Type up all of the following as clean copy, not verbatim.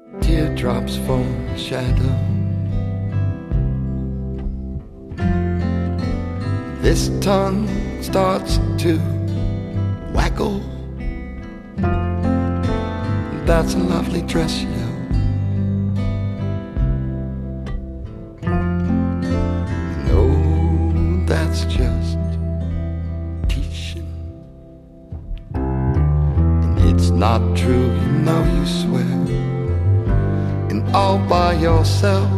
Teardrops from the shadow. This tongue starts to waggle. That's a lovely dress, yo. No, that's just teaching. And it's not true, you know you swear. And all by yourself.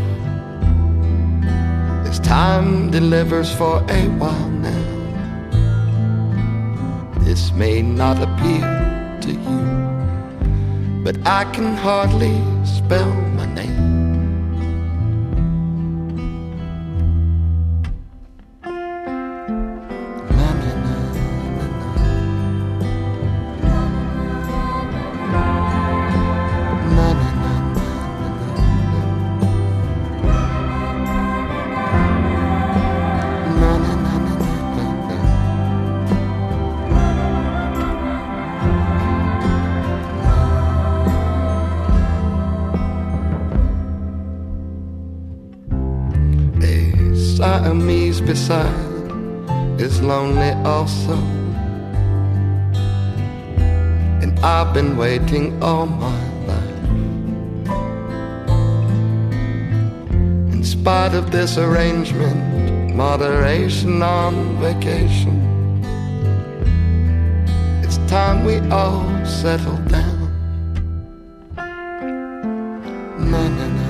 As time delivers for a while now. This may not appeal to you, but I can hardly spell my name. Siamese beside is lonely also, and I've been waiting all my life. In spite of this arrangement, moderation on vacation, it's time we all settle down. Na na na.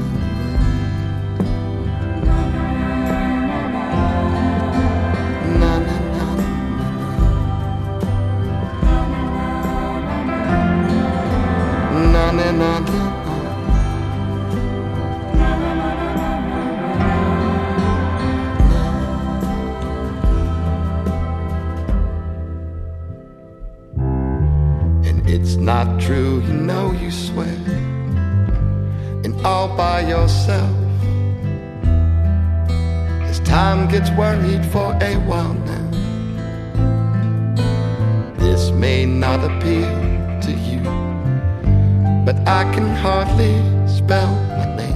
And it's not true, you know you swear. And all by yourself. As time gets worried for a while now. This may not appeal to you, but I can hardly spell my name.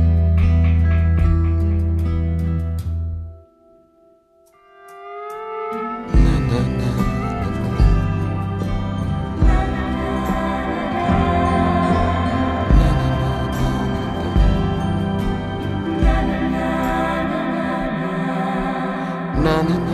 Na, na, na, na, na. Na, na, na, na.